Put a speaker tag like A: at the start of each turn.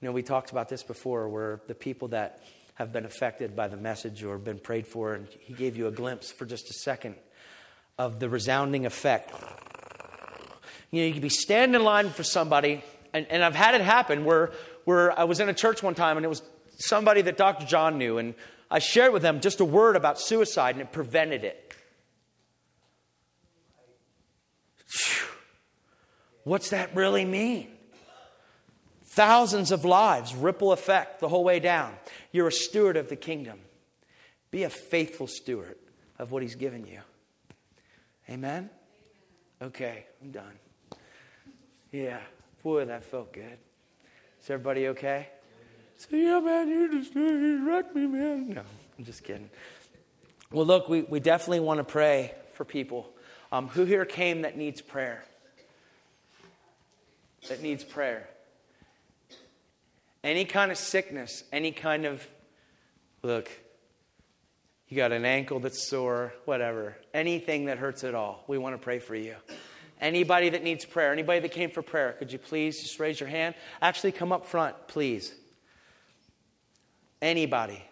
A: We talked about this before, where the people that have been affected by the message or been prayed for, and he gave you a glimpse for just a second of the resounding effect. You could be standing in line for somebody, and I've had it happen where I was in a church one time, and it was somebody that Dr. John knew, and I shared with them just a word about suicide, and it prevented it. Whew. What's that really mean? Thousands of lives, ripple effect the whole way down. You're a steward of the kingdom. Be a faithful steward of what he's given you. Amen? Okay, I'm done. Yeah, boy, that felt good. Is everybody okay? So, yeah, man, you wrecked me, man. No, I'm just kidding. Well, look, we definitely want to pray for people. Who here came that needs prayer? That needs prayer. Any kind of sickness, any kind of, look, you got an ankle that's sore, whatever. Anything that hurts at all, we want to pray for you. Anybody that needs prayer, anybody that came for prayer, could you please just raise your hand? Actually, come up front, please. Anybody.